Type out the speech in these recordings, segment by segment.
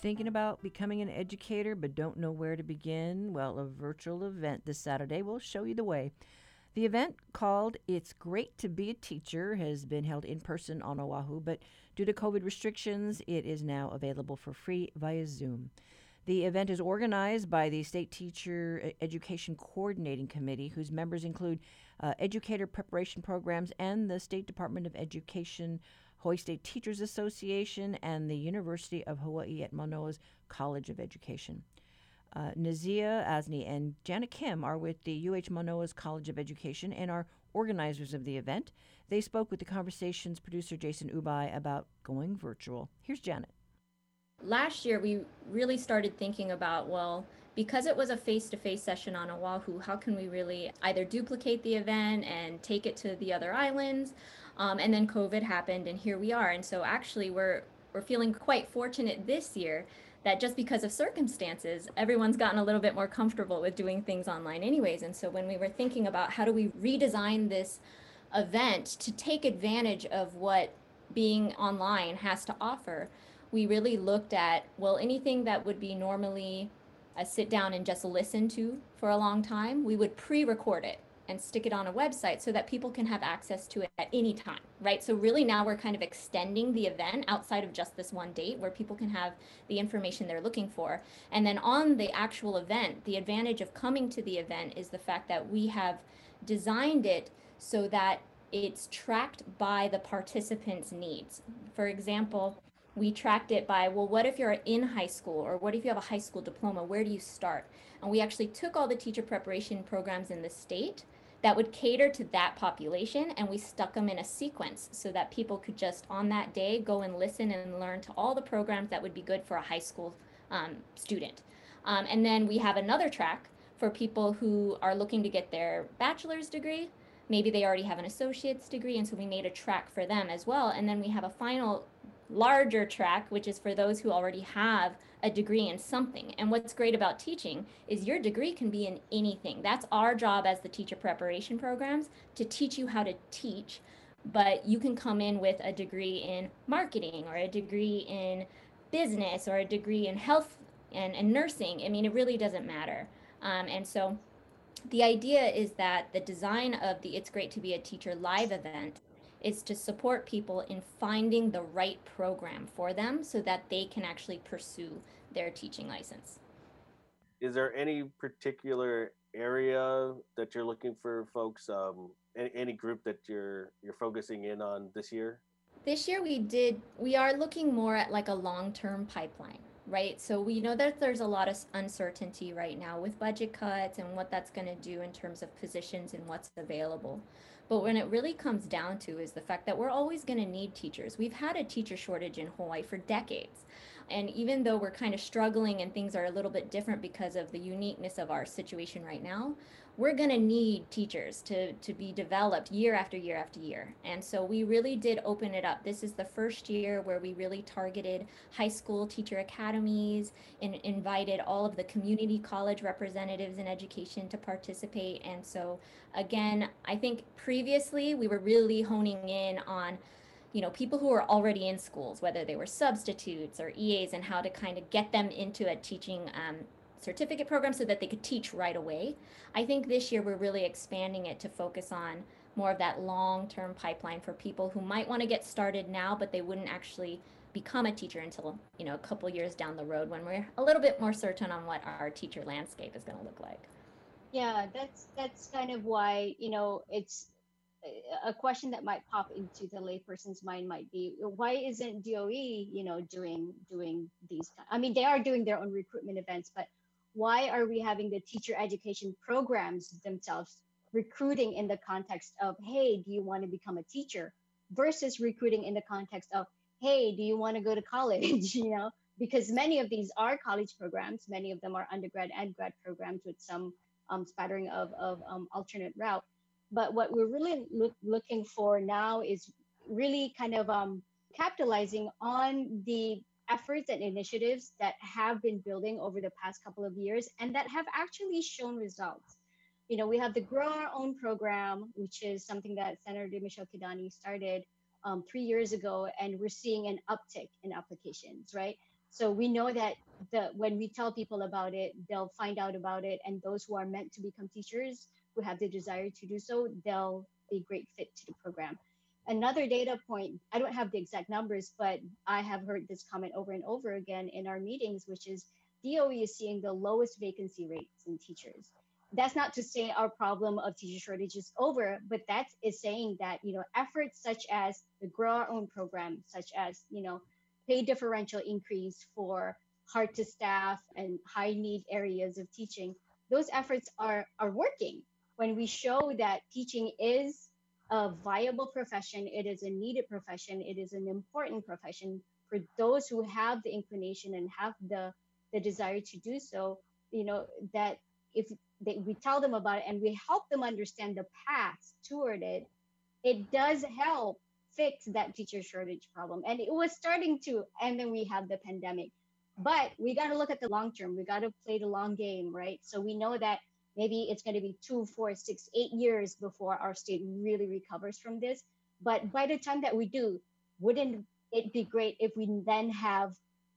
Thinking about becoming an educator but don't know where to begin? Well, a virtual event this Saturday will show you the way. The event, called It's Great to Be a Teacher, has been held in person on Oahu, but due to COVID restrictions, it is now available for free via Zoom. The event is organized by the State Teacher Education Coordinating Committee, whose members include educator preparation programs and the State Department of Education, Hawaii State Teachers Association, and the University of Hawaii at Manoa's College of Education. Nazia Asni and Janet Kim are with the UH Manoa's College of Education and are organizers of the event. They spoke with the Conversations producer Jason Ubai about going virtual. Here's Janet. Last year, we really started thinking about, well, because it was a face-to-face session on Oahu, how can we really either duplicate the event and take it to the other islands? And then COVID happened, and here we are. And so actually, we're feeling quite fortunate this year that just because of circumstances, everyone's gotten a little bit more comfortable with doing things online anyways. And so when we were thinking about how do we redesign this event to take advantage of what being online has to offer, we really looked at, well, anything that would be normally a sit down and just listen to for a long time, we would pre-record it and stick it on a website so that people can have access to it at any time, right? So really now we're kind of extending the event outside of just this one date where people can have the information they're looking for. And then on the actual event, the advantage of coming to the event is the fact that we have designed it so that it's tracked by the participants' needs. For example, we tracked it by, well, what if you're in high school, or what if you have a high school diploma? Where do you start? And we actually took all the teacher preparation programs in the state that would cater to that population, and we stuck them in a sequence so that people could just on that day go and listen and learn to all the programs that would be good for a high school student. And then we have another track for people who are looking to get their bachelor's degree. Maybe they already have an associate's degree, and so we made a track for them as well. And then we have a final larger track, which is for those who already have a degree in something. And what's great about teaching is your degree can be in anything. That's our job as the teacher preparation programs, to teach you how to teach. But you can come in with a degree in marketing, or a degree in business, or a degree in health and nursing. I mean, it really doesn't matter. And so the idea is that the design of the It's Great to Be a Teacher live event is to support people in finding the right program for them so that they can actually pursue their teaching license. Is there any particular area that you're looking for folks? Any group that you're focusing in on this year? This year we are looking more at like a long-term pipeline, right? So we know that there's a lot of uncertainty right now with budget cuts and what that's going to do in terms of positions and what's available. But when it really comes down to is the fact that we're always going to need teachers. We've had a teacher shortage in Hawaii for decades. And even though we're kind of struggling and things are a little bit different because of the uniqueness of our situation right now, we're going to need teachers to be developed year after year after year. And so we really did open it up. This is the first year where we really targeted high school teacher academies and invited all of the community college representatives in education to participate. And so again, I think previously we were really honing in on people who are already in schools, whether they were substitutes or EAs, and how to kind of get them into a teaching certificate program so that they could teach right away. I think this year we're really expanding it to focus on more of that long-term pipeline for people who might want to get started now, but they wouldn't actually become a teacher until, a couple years down the road when we're a little bit more certain on what our teacher landscape is going to look like. Yeah, that's kind of why, it's a question that might pop into the layperson's mind might be, why isn't DOE, doing these? I mean, they are doing their own recruitment events, but why are we having the teacher education programs themselves recruiting in the context of, hey, do you want to become a teacher, versus recruiting in the context of, hey, do you want to go to college? Because many of these are college programs, many of them are undergrad and grad programs with some spattering of alternate route. But what we're really looking for now is really kind of capitalizing on the efforts and initiatives that have been building over the past couple of years and that have actually shown results. We have the Grow Our Own program, which is something that Senator Michelle Kidani started 3 years ago, and we're seeing an uptick in applications, right? So we know that when we tell people about it, they'll find out about it, and those who are meant to become teachers, who have the desire to do so, they'll be a great fit to the program. Another data point, I don't have the exact numbers, but I have heard this comment over and over again in our meetings, which is DOE is seeing the lowest vacancy rates in teachers. That's not to say our problem of teacher shortage is over, but that is saying that, efforts such as the Grow Our Own program, such as, pay differential increase for hard to staff and high need areas of teaching, those efforts are working. When we show that teaching is a viable profession, it is a needed profession, it is an important profession for those who have the inclination and have the desire to do so, that if we tell them about it and we help them understand the paths toward it, it does help fix that teacher shortage problem. And it was starting to, and then we have the pandemic. But we got to look at the long term. We got to play the long game, right? So we know that maybe it's going to be 2, 4, 6, 8 years before our state really recovers from this. But by the time that we do, wouldn't it be great if we then have,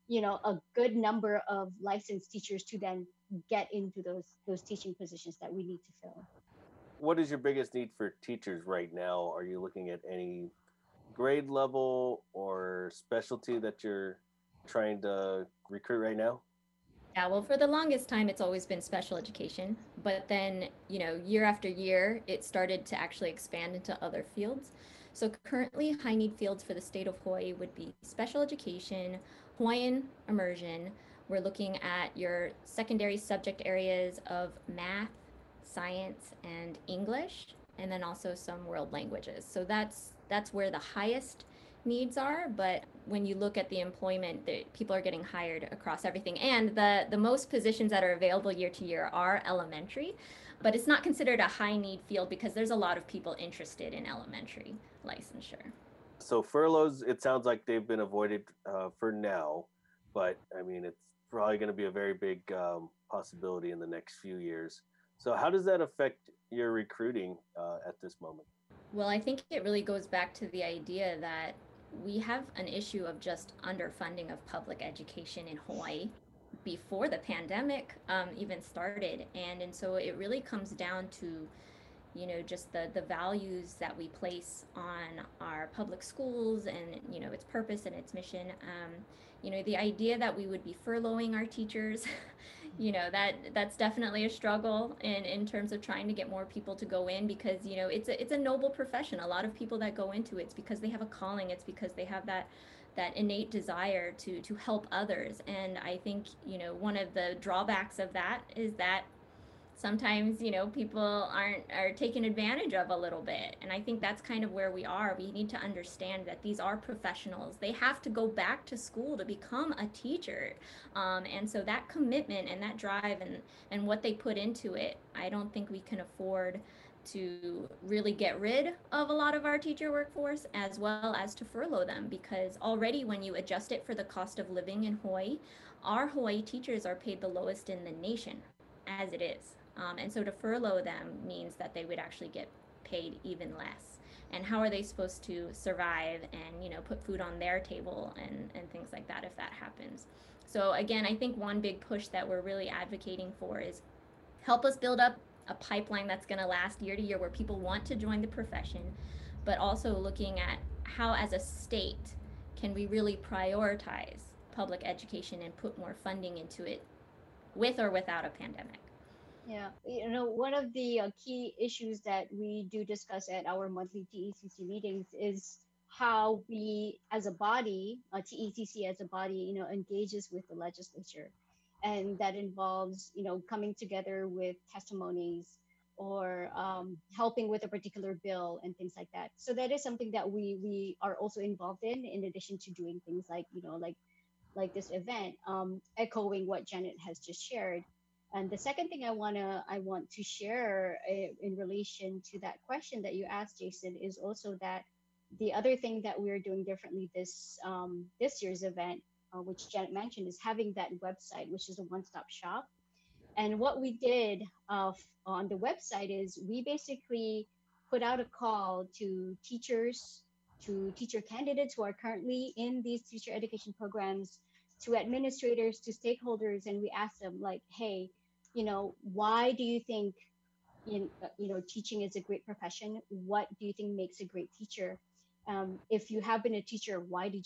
a good number of licensed teachers to then get into those teaching positions that we need to fill? What is your biggest need for teachers right now? Are you looking at any grade level or specialty that you're trying to recruit right now? Yeah, well, for the longest time, it's always been special education. But then, year after year, it started to actually expand into other fields. So currently, high need fields for the state of Hawaii would be special education, Hawaiian immersion. We're looking at your secondary subject areas of math, science, and English, and then also some world languages. So that's where the highest needs are. But when you look at the employment, people are getting hired across everything, and the most positions that are available year to year are elementary, but it's not considered a high need field because there's a lot of people interested in elementary licensure. So furloughs, it sounds like they've been avoided for now, but I mean, it's probably going to be a very big possibility in the next few years. So how does that affect your recruiting at this moment? Well, I think it really goes back to the idea that we have an issue of just underfunding of public education in Hawaii before the pandemic even started. And so it really comes down to, just the values that we place on our public schools and, its purpose and its mission. The idea that we would be furloughing our teachers, that's definitely a struggle in terms of trying to get more people to go in, because, it's a noble profession. A lot of people that go into it's because they have a calling. It's because they have that innate desire to help others. And I think, one of the drawbacks of that is that sometimes, people are taken advantage of a little bit. And I think that's kind of where we are. We need to understand that these are professionals. They have to go back to school to become a teacher. And so that commitment and that drive and what they put into it, I don't think we can afford to really get rid of a lot of our teacher workforce, as well as to furlough them, because already when you adjust it for the cost of living in Hawaii, our Hawaii teachers are paid the lowest in the nation as it is. And so to furlough them means that they would actually get paid even less. And how are they supposed to survive and, put food on their table and things like that if that happens? So again, I think one big push that we're really advocating for is help us build up a pipeline that's going to last year to year, where people want to join the profession, but also looking at how as a state can we really prioritize public education and put more funding into it with or without a pandemic. Yeah, one of the key issues that we do discuss at our monthly TECC meetings is how we, as a body, TECC as a body, engages with the legislature, and that involves, coming together with testimonies or helping with a particular bill and things like that. So that is something that we are also involved in addition to doing things like, like this event, echoing what Janet has just shared. And the second thing I want to share in relation to that question that you asked, Jason, is also that the other thing that we're doing differently this year's event, which Janet mentioned, is having that website, which is a one-stop shop. And what we did on the website is we basically put out a call to teachers, to teacher candidates who are currently in these teacher education programs, to administrators, to stakeholders, and we ask them like, hey, why do you think teaching is a great profession? What do you think makes a great teacher? If you have been a teacher,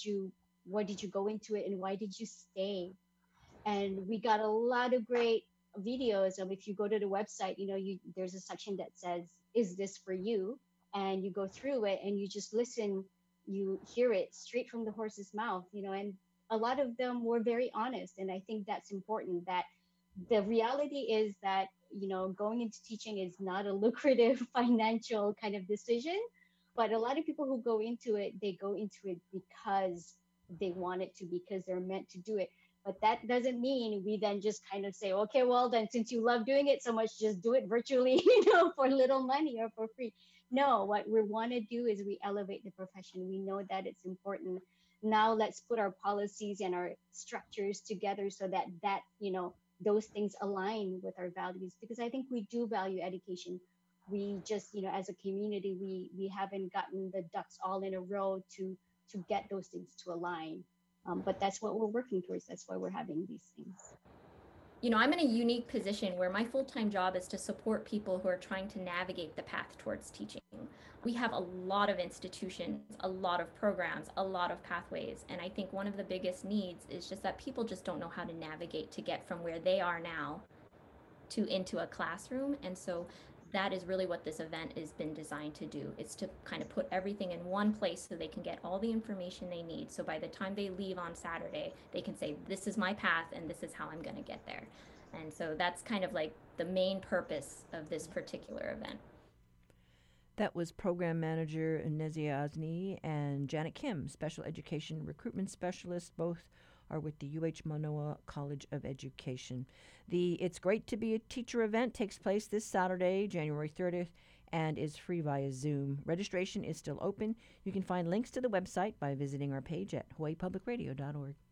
why did you go into it, and why did you stay? And we got a lot of great videos. If you go to the website, there's a section that says, is this for you? And you go through it and you just listen, you hear it straight from the horse's mouth, and a lot of them were very honest. And I think that's important, that the reality is that, going into teaching is not a lucrative financial kind of decision, but a lot of people who go into it, they go into it because they want it to, because they're meant to do it. But that doesn't mean we then just kind of say, okay, well, then since you love doing it so much, just do it virtually, for little money or for free. No, what we want to do is we elevate the profession. We know that it's important. Now let's put our policies and our structures together so that those things align with our values, because I think we do value education. We just, as a community, we haven't gotten the ducks all in a row to get those things to align. But that's what we're working towards. That's why we're having these things. I'm in a unique position where my full-time job is to support people who are trying to navigate the path towards teaching. We have a lot of institutions, a lot of programs, a lot of pathways. And I think one of the biggest needs is just that people just don't know how to navigate to get from where they are now into a classroom. And so that is really what this event has been designed to do. It's to kind of put everything in one place so they can get all the information they need. So by the time they leave on Saturday, they can say, this is my path and this is how I'm going to get there. And so that's kind of like the main purpose of this particular event. That was Program Manager Nezia Azni and Janet Kim, Special Education Recruitment Specialist. Both are with the UH Manoa College of Education. The It's Great to Be a Teacher event takes place this Saturday, January 30th, and is free via Zoom. Registration is still open. You can find links to the website by visiting our page at hawaiipublicradio.org.